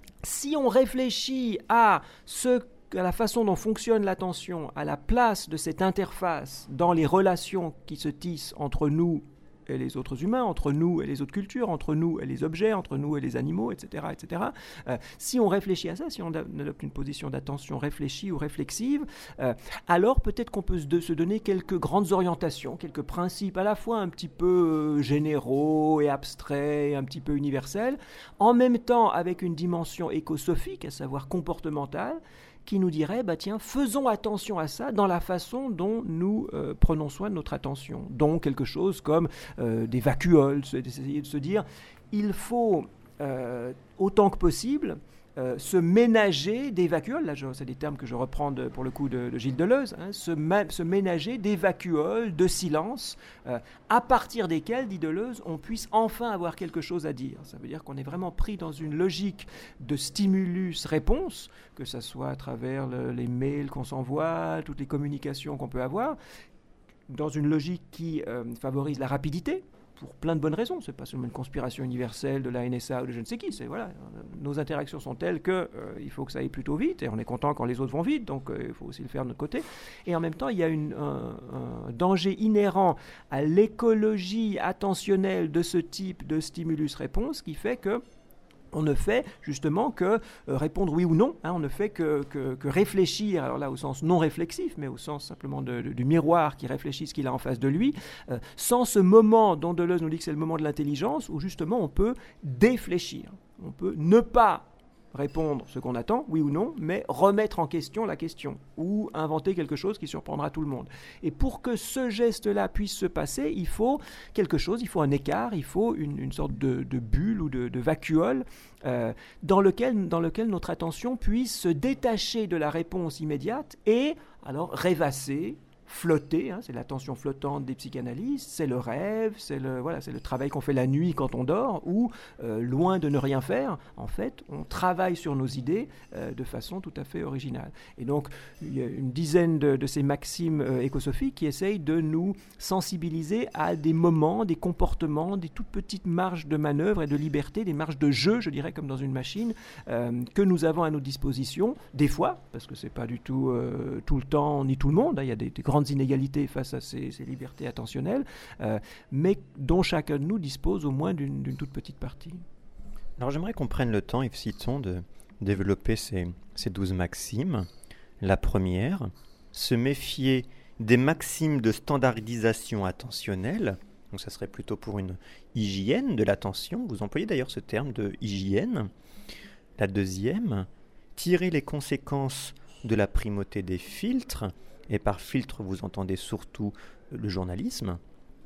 Si on réfléchit à, ce, à la façon dont fonctionne l'attention, à la place de cette interface dans les relations qui se tissent entre nous et les autres humains, entre nous et les autres cultures, entre nous et les objets, entre nous et les animaux, et cetera, et cetera. Euh, si on réfléchit à ça, si on adopte une position d'attention réfléchie ou réflexive, euh, alors peut-être qu'on peut se, de, se donner quelques grandes orientations, quelques principes à la fois un petit peu généraux et abstraits, et un petit peu universels, en même temps avec une dimension écosophique, à savoir comportementale, qui nous dirait, bah tiens, faisons attention à ça dans la façon dont nous euh, prenons soin de notre attention. Donc quelque chose comme euh, des vacuoles, essayer de se dire, il faut euh, autant que possible euh, se ménager des vacuoles, là je, c'est des termes que je reprends de, pour le coup de, de Gilles Deleuze, hein, se, ma, se ménager des vacuoles de silence, euh, à partir desquels, dit Deleuze, on puisse enfin avoir quelque chose à dire. Ça veut dire qu'on est vraiment pris dans une logique de stimulus-réponse, que ce soit à travers le, les mails qu'on s'envoie, toutes les communications qu'on peut avoir, dans une logique qui euh, favorise la rapidité, pour plein de bonnes raisons. C'est pas seulement une conspiration universelle de la N S A ou de je ne sais qui. C'est, voilà, nos interactions sont telles qu'il euh, faut que ça aille plutôt vite, et on est content quand les autres vont vite, donc il euh, faut aussi le faire de notre côté. Et en même temps, il y a une, un, un danger inhérent à l'écologie attentionnelle de ce type de stimulus-réponse qui fait que on ne fait justement que euh, répondre oui ou non, hein, on ne fait que, que, que réfléchir, alors là au sens non réflexif, mais au sens simplement de, de, du miroir qui réfléchit ce qu'il a en face de lui, euh, sans ce moment dont Deleuze nous dit que c'est le moment de l'intelligence, où justement on peut défléchir, on peut ne pas répondre ce qu'on attend, oui ou non, mais remettre en question la question, ou inventer quelque chose qui surprendra tout le monde. Et pour que ce geste-là puisse se passer, il faut quelque chose, il faut un écart, il faut une, une sorte de, de bulle ou de, de vacuole euh, dans, lequel, dans lequel notre attention puisse se détacher de la réponse immédiate et alors rêvasser, flotter, hein, c'est l'attention flottante des psychanalystes, c'est le rêve, c'est le, voilà, c'est le travail qu'on fait la nuit quand on dort, ou euh, loin de ne rien faire, en fait, on travaille sur nos idées euh, de façon tout à fait originale. Et donc, il y a une dizaine de, de ces maximes euh, écosophiques qui essayent de nous sensibiliser à des moments, des comportements, des toutes petites marges de manœuvre et de liberté, des marges de jeu, je dirais, comme dans une machine, euh, que nous avons à notre disposition, des fois, parce que c'est pas du tout euh, tout le temps, ni tout le monde, hein, il y a des, des grandes inégalités face à ces, ces libertés attentionnelles, euh, mais dont chacun de nous dispose au moins d'une, d'une toute petite partie. Alors j'aimerais qu'on prenne le temps, Yves Citon, de développer ces, ces douze maximes. La première, se méfier des maximes de standardisation attentionnelle. Donc ça serait plutôt pour une hygiène de l'attention. Vous employez d'ailleurs ce terme de hygiène. La deuxième, tirer les conséquences de la primauté des filtres. Et par filtre, vous entendez surtout le journalisme.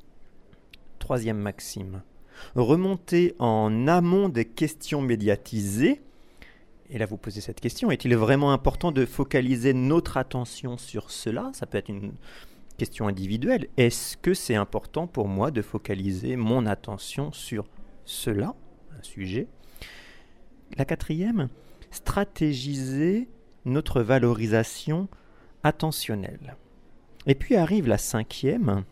Troisième maxime, remonter en amont des questions médiatisées. Et là, vous posez cette question, est-il vraiment important de focaliser notre attention sur cela ? Ça peut être une question individuelle. Est-ce que c'est important pour moi de focaliser mon attention sur cela, un sujet ? La quatrième, stratégiser notre valorisation attentionnelle. Et puis arrive la cinquième,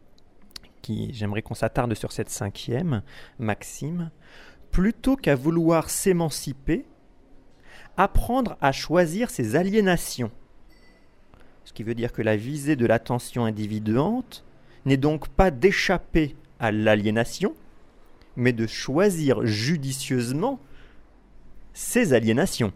qui j'aimerais qu'on s'attarde sur cette cinquième maxime, plutôt qu'à vouloir s'émanciper, apprendre à choisir ses aliénations. Ce qui veut dire que la visée de l'attention individuante n'est donc pas d'échapper à l'aliénation, mais de choisir judicieusement ces aliénations.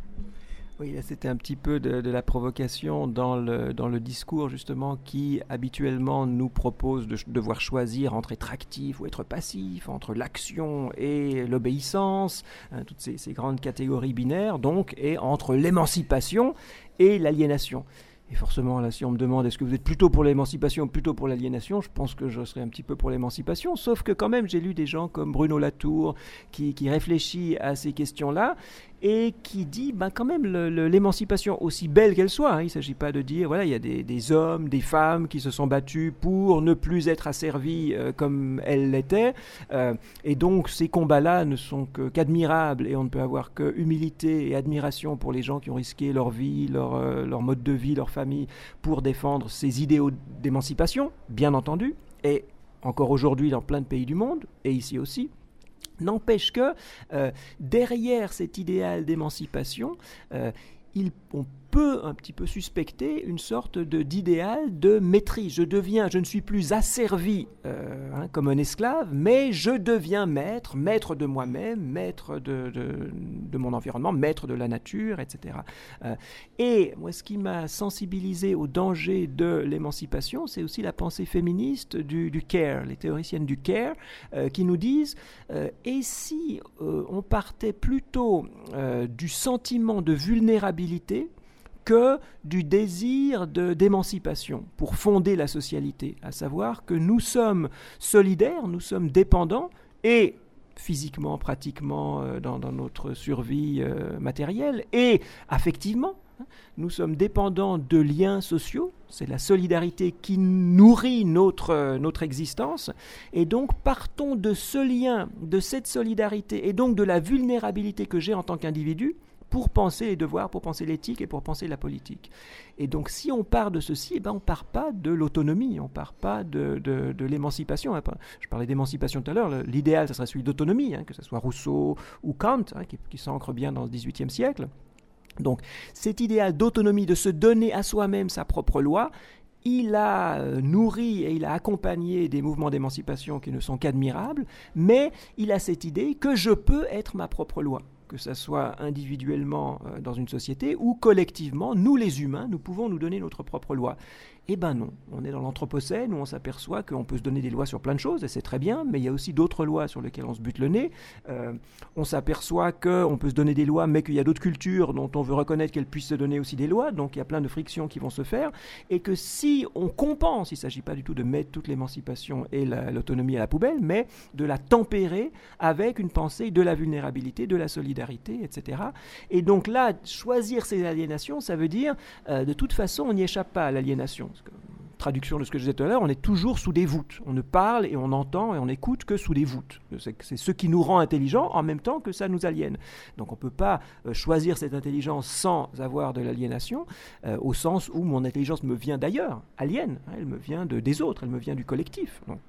Oui, là, c'était un petit peu de, de la provocation dans le, dans le discours, justement, qui habituellement nous propose de devoir choisir entre être actif ou être passif, entre l'action et l'obéissance, hein, toutes ces, ces grandes catégories binaires, donc, et entre l'émancipation et l'aliénation. Et forcément, là, si on me demande est-ce que vous êtes plutôt pour l'émancipation ou plutôt pour l'aliénation, je pense que je serais un petit peu pour l'émancipation, sauf que quand même, j'ai lu des gens comme Bruno Latour qui, qui réfléchit à ces questions-là et qui dit, ben quand même, le, le, l'émancipation, aussi belle qu'elle soit, hein, il ne s'agit pas de dire, voilà, il y a des, des hommes, des femmes qui se sont battus pour ne plus être asservis euh, comme elles l'étaient, euh, et donc ces combats-là ne sont que, qu'admirables, et on ne peut avoir que humilité et admiration pour les gens qui ont risqué leur vie, leur, euh, leur mode de vie, leur famille, pour défendre ces idéaux d'émancipation, bien entendu, et encore aujourd'hui dans plein de pays du monde, et ici aussi. N'empêche que euh, derrière cet idéal d'émancipation, euh, il, on peut un petit peu suspecter une sorte de, d'idéal de maîtrise. Je deviens, je ne suis plus asservi euh, hein, comme un esclave, mais je deviens maître, maître de moi-même, maître de, de, de mon environnement, maître de la nature, et cetera. Euh, et moi, ce qui m'a sensibilisé au danger de l'émancipation, c'est aussi la pensée féministe du, du care, les théoriciennes du care, euh, qui nous disent euh, et si euh, on partait plutôt euh, du sentiment de vulnérabilité que du désir de, d'émancipation pour fonder la socialité, à savoir que nous sommes solidaires, nous sommes dépendants et physiquement, pratiquement euh, dans, dans notre survie euh, matérielle et affectivement, hein, nous sommes dépendants de liens sociaux, c'est la solidarité qui nourrit notre, euh, notre existence et donc partons de ce lien, de cette solidarité et donc de la vulnérabilité que j'ai en tant qu'individu pour penser les devoirs, pour penser l'éthique et pour penser la politique. Et donc si on part de ceci, eh ben, on ne part pas de l'autonomie, on ne part pas de, de, de l'émancipation. Je parlais d'émancipation tout à l'heure, l'idéal, ce serait celui d'autonomie, hein, que ce soit Rousseau ou Kant, hein, qui, qui s'ancre bien dans le dix-huitième siècle. Donc cet idéal d'autonomie, de se donner à soi-même sa propre loi, il a nourri et il a accompagné des mouvements d'émancipation qui ne sont qu'admirables, mais il a cette idée que je peux être ma propre loi, que ce soit individuellement euh, dans une société ou collectivement, nous les humains, nous pouvons nous donner notre propre loi. Eh ben non, on est dans l'anthropocène où on s'aperçoit qu'on peut se donner des lois sur plein de choses, et c'est très bien, mais il y a aussi d'autres lois sur lesquelles on se bute le nez. Euh, on s'aperçoit qu'on peut se donner des lois, mais qu'il y a d'autres cultures dont on veut reconnaître qu'elles puissent se donner aussi des lois, donc il y a plein de frictions qui vont se faire, et que si on compense, il ne s'agit pas du tout de mettre toute l'émancipation et la, l'autonomie à la poubelle, mais de la tempérer avec une pensée de la vulnérabilité, de la solidarité, et cetera. Et donc là, choisir ces aliénations, ça veut dire, euh, de toute façon, on n'y échappe pas à l'aliénation. Traduction de ce que je disais tout à l'heure, on est toujours sous des voûtes. On ne parle et on entend et on écoute que sous des voûtes. C'est, c'est ce qui nous rend intelligents en même temps que ça nous aliène. Donc on ne peut pas euh, choisir cette intelligence sans avoir de l'aliénation, euh, au sens où mon intelligence me vient d'ailleurs, aliène, hein, elle me vient de, des autres, elle me vient du collectif. Donc,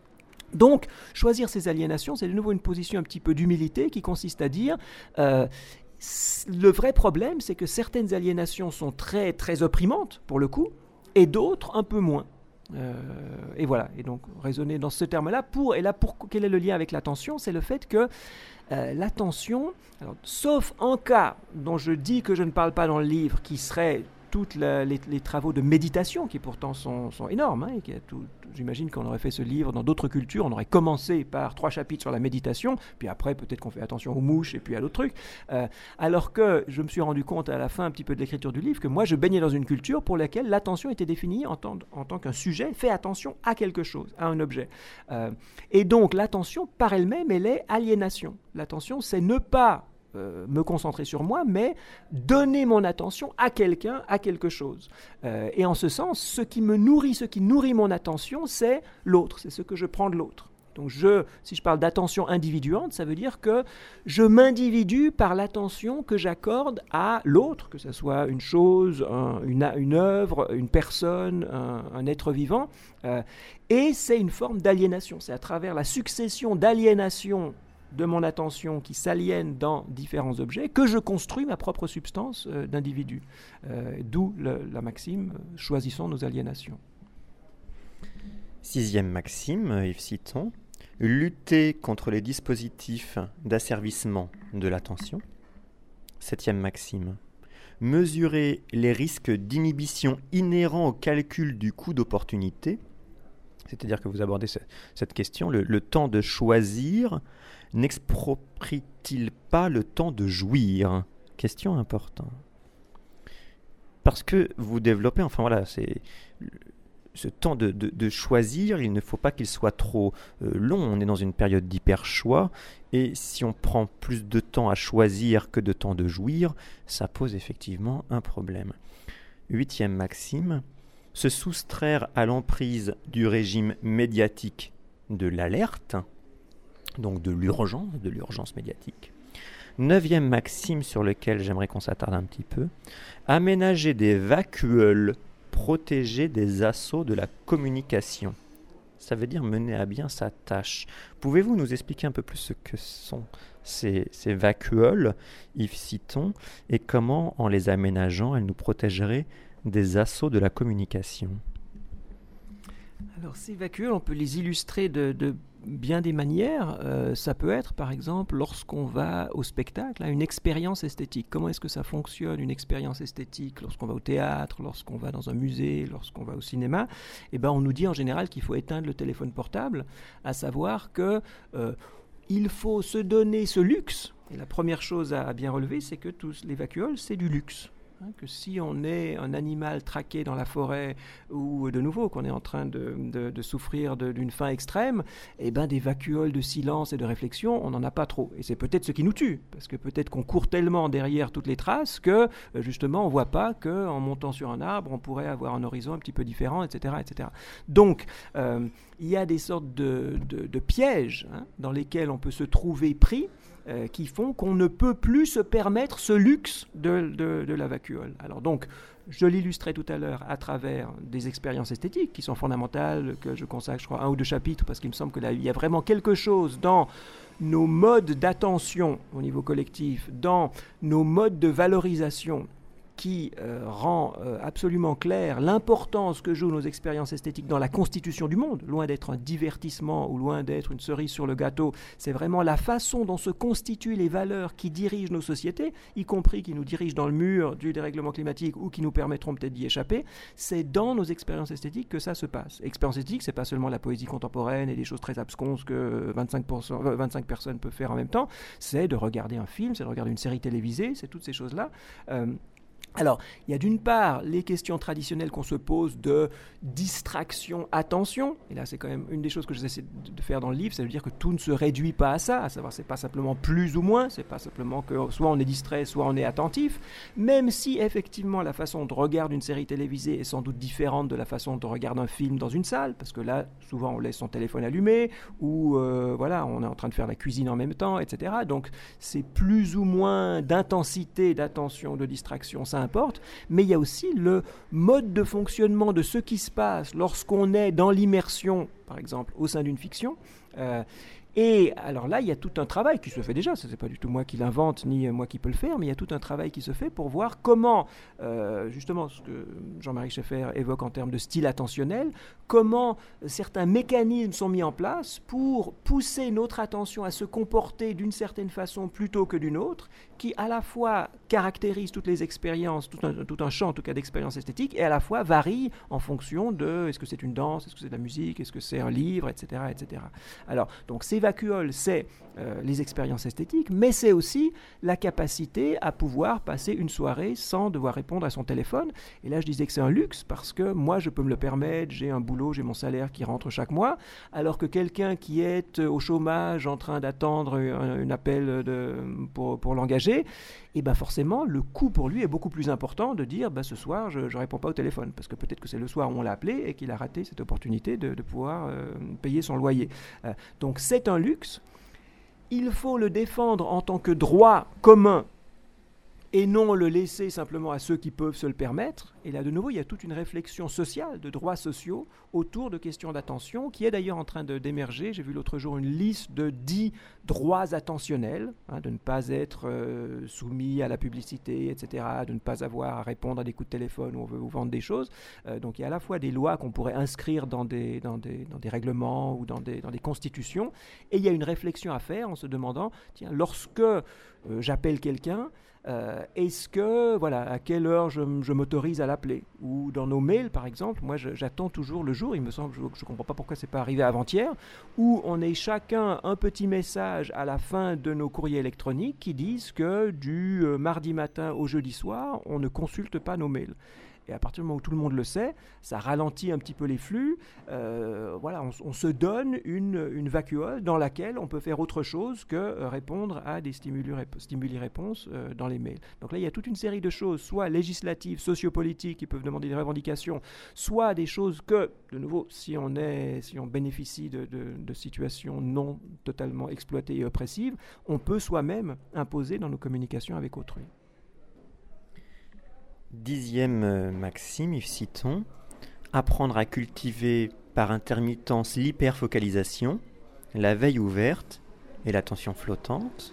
donc choisir ces aliénations, c'est de nouveau une position un petit peu d'humilité qui consiste à dire... Euh, le vrai problème, c'est que certaines aliénations sont très, très opprimantes, pour le coup, et d'autres un peu moins. Euh, et voilà, et donc raisonner dans ce terme-là, pour, et là, pour, quel est le lien avec l'attention ? C'est le fait que euh, l'attention, alors, sauf en cas dont je dis que je ne parle pas dans le livre, qui serait tous les, les travaux de méditation, qui pourtant sont, sont énormes, hein, et qui a tout, j'imagine qu'on aurait fait ce livre dans d'autres cultures, on aurait commencé par trois chapitres sur la méditation, puis après peut-être qu'on fait attention aux mouches et puis à d'autres trucs, euh, alors que je me suis rendu compte à la fin un petit peu de l'écriture du livre que moi je baignais dans une culture pour laquelle l'attention était définie en tant, en tant qu'un sujet fait attention à quelque chose, à un objet. Euh, et donc l'attention par elle-même, elle est aliénation. L'attention, c'est ne pas Euh, me concentrer sur moi, mais donner mon attention à quelqu'un, à quelque chose. Euh, et en ce sens, ce qui me nourrit, ce qui nourrit mon attention, c'est l'autre, c'est ce que je prends de l'autre. Donc je, si je parle d'attention individuante, ça veut dire que je m'individue par l'attention que j'accorde à l'autre, que ce soit une chose, un, une, une œuvre, une personne, un, un être vivant. Euh, et c'est une forme d'aliénation. C'est à travers la succession d'aliénations de mon attention qui s'aliènent dans différents objets que je construis ma propre substance euh, d'individu. Euh, d'où le, la maxime euh, « choisissons nos aliénations ». Sixième maxime, Yves Citon, lutter contre les dispositifs d'asservissement de l'attention. Septième maxime, mesurer les risques d'inhibition inhérents au calcul du coût d'opportunité. C'est-à-dire que vous abordez ce, cette question, le, le temps de choisir n'exproprie-t-il pas le temps de jouir? Question importante. Parce que vous développez, enfin voilà, c'est... ce temps de, de, de choisir, il ne faut pas qu'il soit trop euh, long. On est dans une période d'hyper-choix. Et si on prend plus de temps à choisir que de temps de jouir, ça pose effectivement un problème. Huitième maxime, se soustraire à l'emprise du régime médiatique de l'alerte, donc de l'urgence, de l'urgence médiatique. Neuvième maxime sur lequel j'aimerais qu'on s'attarde un petit peu, aménager des vacuoles protéger des assauts de la communication. Ça veut dire mener à bien sa tâche. Pouvez-vous nous expliquer un peu plus ce que sont ces, ces vacuoles, Yves Citon, et comment, en les aménageant, elles nous protégeraient des assauts de la communication? Alors, ces vacuoles, on peut les illustrer de, de bien des manières. Euh, ça peut être, par exemple, lorsqu'on va au spectacle, hein, une expérience esthétique. Comment est-ce que ça fonctionne, une expérience esthétique, lorsqu'on va au théâtre, lorsqu'on va dans un musée, lorsqu'on va au cinéma? Eh ben, on nous dit en général qu'il faut éteindre le téléphone portable, à savoir que euh, il faut se donner ce luxe. Et la première chose à, à bien relever, c'est que tous les vacuoles, c'est du luxe. Hein, que si on est un animal traqué dans la forêt ou de nouveau qu'on est en train de, de, de souffrir de, d'une faim extrême, eh ben des vacuoles de silence et de réflexion, on n'en a pas trop. Et c'est peut-être ce qui nous tue, parce que peut-être qu'on court tellement derrière toutes les traces que justement on ne voit pas qu'en montant sur un arbre, on pourrait avoir un horizon un petit peu différent, et cetera et cetera. Donc, euh, il y a des sortes de, de, de pièges hein, dans lesquels on peut se trouver pris, Euh, qui font qu'on ne peut plus se permettre ce luxe de, de, de la vacuole. Alors donc, je l'illustrais tout à l'heure à travers des expériences esthétiques qui sont fondamentales, que je consacre, je crois, un ou deux chapitres, parce qu'il me semble qu'il y a vraiment quelque chose dans nos modes d'attention au niveau collectif, dans nos modes de valorisation, qui euh, rend euh, absolument clair l'importance que jouent nos expériences esthétiques dans la constitution du monde, loin d'être un divertissement ou loin d'être une cerise sur le gâteau. C'est vraiment la façon dont se constituent les valeurs qui dirigent nos sociétés, y compris qui nous dirigent dans le mur du dérèglement climatique ou qui nous permettront peut-être d'y échapper. C'est dans nos expériences esthétiques que ça se passe. Expérience esthétique, c'est pas seulement la poésie contemporaine et des choses très absconses que vingt-cinq pour cent, vingt-cinq personnes peuvent faire en même temps. C'est de regarder un film, c'est de regarder une série télévisée, c'est toutes ces choses-là. Euh, Alors, il y a d'une part les questions traditionnelles qu'on se pose de distraction, attention. Et là, c'est quand même une des choses que j'essaie de faire dans le livre, ça veut dire que tout ne se réduit pas à ça, à savoir c'est pas simplement plus ou moins, c'est pas simplement que soit on est distrait, soit on est attentif, même si effectivement la façon dont on regarde une série télévisée est sans doute différente de la façon dont on regarde un film dans une salle, parce que là, souvent on laisse son téléphone allumé, ou euh, voilà, on est en train de faire la cuisine en même temps, et cetera. Donc, c'est plus ou moins d'intensité, d'attention, de distraction, ça importe, mais il y a aussi le mode de fonctionnement de ce qui se passe lorsqu'on est dans l'immersion, par exemple, au sein d'une fiction. Euh, et alors là, il y a tout un travail qui se fait déjà, ce n'est pas du tout moi qui l'invente, ni moi qui peux le faire, mais il y a tout un travail qui se fait pour voir comment, euh, justement, ce que Jean-Marie Schaeffer évoque en termes de style attentionnel, comment certains mécanismes sont mis en place pour pousser notre attention à se comporter d'une certaine façon plutôt que d'une autre, qui à la fois caractérise toutes les expériences, tout un, tout un champ en tout cas d'expériences esthétiques, et à la fois varie en fonction de est-ce que c'est une danse, est-ce que c'est de la musique, est-ce que c'est un livre, et cetera, et cetera. Alors, donc ces vacuoles, c'est euh, les expériences esthétiques, mais c'est aussi la capacité à pouvoir passer une soirée sans devoir répondre à son téléphone. Et là, je disais que c'est un luxe parce que moi, je peux me le permettre, j'ai un boulot, j'ai mon salaire qui rentre chaque mois, alors que quelqu'un qui est au chômage en train d'attendre un, un appel de, pour, pour l'engager, et ben forcément, le coût pour lui est beaucoup plus important de dire bah, ce soir, je ne réponds pas au téléphone, parce que peut-être que c'est le soir où on l'a appelé et qu'il a raté cette opportunité de, de pouvoir euh, payer son loyer. Euh, donc c'est un luxe. Il faut le défendre en tant que droit commun et non le laisser simplement à ceux qui peuvent se le permettre. Et là, de nouveau, il y a toute une réflexion sociale, de droits sociaux, autour de questions d'attention, qui est d'ailleurs en train de, d'émerger. J'ai vu l'autre jour une liste de dix droits attentionnels, hein, de ne pas être euh, soumis à la publicité, et cetera, de ne pas avoir à répondre à des coups de téléphone où on veut vous vendre des choses. Euh, donc il y a à la fois des lois qu'on pourrait inscrire dans des, dans des, dans des règlements ou dans des, dans des constitutions, et il y a une réflexion à faire en se demandant, tiens, lorsque euh, j'appelle quelqu'un, Euh, est-ce que, voilà, à quelle heure je, je m'autorise à l'appeler? Ou dans nos mails, par exemple, moi je, j'attends toujours le jour, il me semble, je ne comprends pas pourquoi c'est pas arrivé avant-hier, où on ait chacun un petit message à la fin de nos courriers électroniques qui disent que du euh, mardi matin au jeudi soir, on ne consulte pas nos mails. Et à partir du moment où tout le monde le sait, ça ralentit un petit peu les flux. Euh, voilà, on, on se donne une, une vacuole dans laquelle on peut faire autre chose que euh, répondre à des stimuli-réponses euh, dans les mails. Donc là, il y a toute une série de choses, soit législatives, sociopolitiques, qui peuvent demander des revendications, soit des choses que, de nouveau, si on, est, si on bénéficie de, de, de situations non totalement exploitées et oppressives, on peut soi-même imposer dans nos communications avec autrui. Dixième euh, maxime, Yves Citon, apprendre à cultiver par intermittence l'hyperfocalisation, la veille ouverte et l'attention flottante.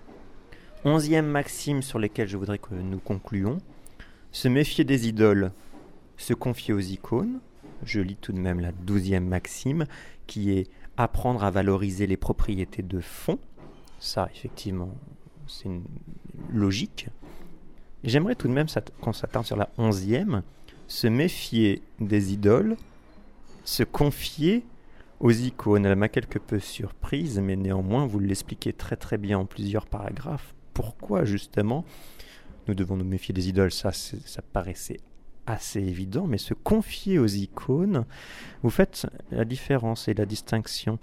Onzième maxime sur lesquels je voudrais que nous concluons, se méfier des idoles, se confier aux icônes. Je lis tout de même la douzième maxime qui est apprendre à valoriser les propriétés de fond. Ça, effectivement, c'est une logique. J'aimerais tout de même qu'on s'attarde sur la onzième, se méfier des idoles, se confier aux icônes. Elle m'a quelque peu surprise, mais néanmoins, vous l'expliquez très très bien en plusieurs paragraphes. Pourquoi justement nous devons nous méfier des idoles? Ça, ça paraissait assez évident, mais se confier aux icônes, vous faites la différence et la distinction,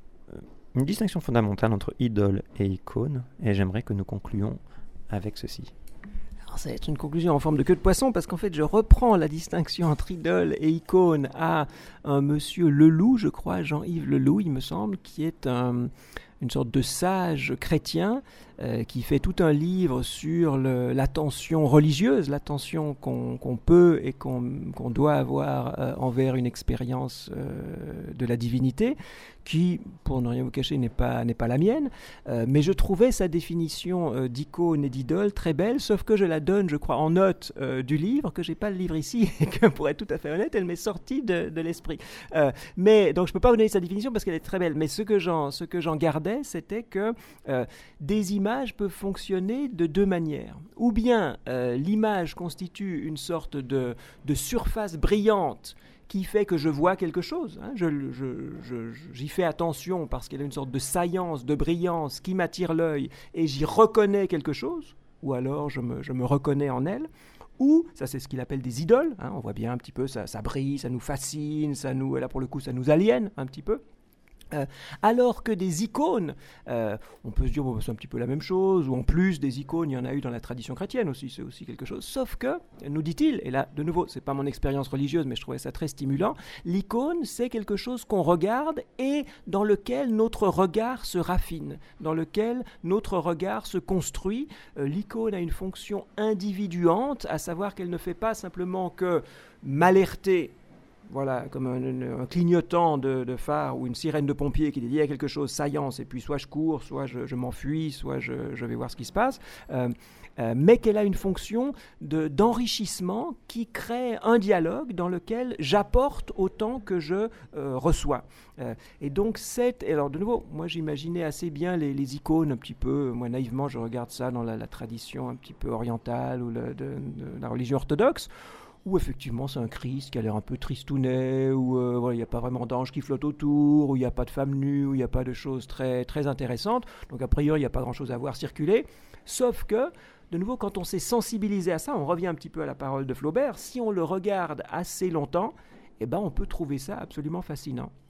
une distinction fondamentale entre idole et icône, et j'aimerais que nous concluions avec ceci. Alors, ça va être une conclusion en forme de queue de poisson, parce qu'en fait, je reprends la distinction entre idole et icône à un monsieur Leloup, je crois, Jean-Yves Leloup, il me semble, qui est un, une sorte de sage chrétien euh, qui fait tout un livre sur le, l'attention religieuse, l'attention qu'on, qu'on peut et qu'on, qu'on doit avoir euh, envers une expérience euh, de la divinité, qui, pour ne rien vous cacher, n'est pas, n'est pas la mienne, euh, mais je trouvais sa définition euh, d'icône et d'idole très belle, sauf que je la donne, je crois, en note euh, du livre, que j'ai pas le livre ici, et que, pour être tout à fait honnête, elle m'est sortie de, de l'esprit. Euh, mais, donc je peux pas vous donner sa définition parce qu'elle est très belle, mais ce que j'en, ce que j'en gardais, c'était que euh, des images peuvent fonctionner de deux manières. Ou bien euh, l'image constitue une sorte de, de surface brillante qui fait que je vois quelque chose, hein, je, je, je, j'y fais attention parce qu'elle a une sorte de saillance, de brillance qui m'attire l'œil et j'y reconnais quelque chose, ou alors je me, je me reconnais en elle, ou, ça c'est ce qu'il appelle des idoles, hein, on voit bien un petit peu, ça, ça brille, ça nous fascine, ça nous, là pour le coup ça nous aliène un petit peu. Euh, alors que des icônes, euh, on peut se dire bon, c'est un petit peu la même chose, ou en plus des icônes, il y en a eu dans la tradition chrétienne aussi, c'est aussi quelque chose, sauf que, nous dit-il, et là de nouveau, c'est pas mon expérience religieuse, mais je trouvais ça très stimulant, l'icône c'est quelque chose qu'on regarde et dans lequel notre regard se raffine, dans lequel notre regard se construit. Euh, l'icône a une fonction individuante, à savoir qu'elle ne fait pas simplement que m'alerter, voilà, comme un, un clignotant de, de phare ou une sirène de pompier qui dit il y a quelque chose, saillance, et puis soit je cours, soit je, je m'enfuis, soit je, je vais voir ce qui se passe, euh, euh, mais qu'elle a une fonction de, d'enrichissement qui crée un dialogue dans lequel j'apporte autant que je euh, reçois. Euh, et donc, c'est, alors de nouveau, moi j'imaginais assez bien les, les icônes un petit peu, moi naïvement je regarde ça dans la, la tradition un petit peu orientale ou le, de, de la religion orthodoxe, où effectivement c'est un Christ qui a l'air un peu tristounet, où euh, voilà, il n'y a pas vraiment d'anges qui flottent autour, où il n'y a pas de femmes nues, où il n'y a pas de choses très, très intéressantes. Donc a priori, il n'y a pas grand-chose à voir circuler. Sauf que, de nouveau, quand on s'est sensibilisé à ça, on revient un petit peu à la parole de Flaubert, si on le regarde assez longtemps, eh ben, on peut trouver ça absolument fascinant.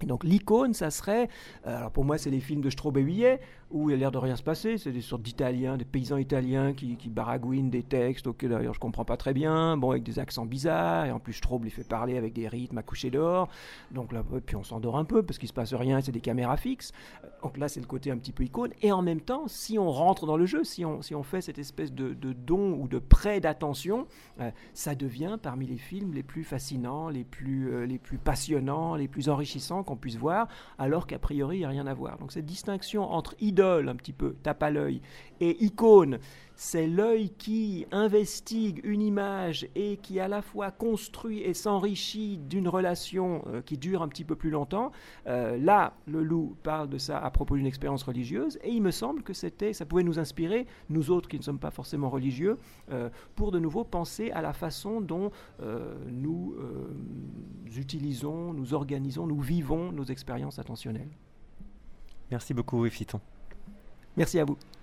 Et donc l'icône, ça serait, euh, alors pour moi c'est les films de Straub et Huillet, où il a l'air de rien se passer, c'est des sortes d'Italiens, des paysans italiens qui, qui baragouinent des textes auxquels d'ailleurs je comprends pas très bien, bon avec des accents bizarres, et en plus Straub les fait parler avec des rythmes à coucher dehors, donc là, puis on s'endort un peu parce qu'il se passe rien, c'est des caméras fixes, donc là c'est le côté un petit peu icône, et en même temps, si on rentre dans le jeu, si on, si on fait cette espèce de, de don ou de prêt d'attention, euh, ça devient parmi les films les plus fascinants, les plus, euh, les plus passionnants, les plus enrichissants qu'on puisse voir, alors qu'a priori il n'y a rien à voir. Donc cette distinction entre idole, un petit peu, tape à l'œil, et icône, c'est l'œil qui investigue une image et qui à la fois construit et s'enrichit d'une relation euh, qui dure un petit peu plus longtemps. Euh, là, le Loup parle de ça à propos d'une expérience religieuse, et il me semble que c'était, ça pouvait nous inspirer, nous autres qui ne sommes pas forcément religieux, euh, pour de nouveau penser à la façon dont euh, nous euh, utilisons, nous organisons, nous vivons nos expériences attentionnelles. Merci beaucoup, Yves Citon. Merci à vous.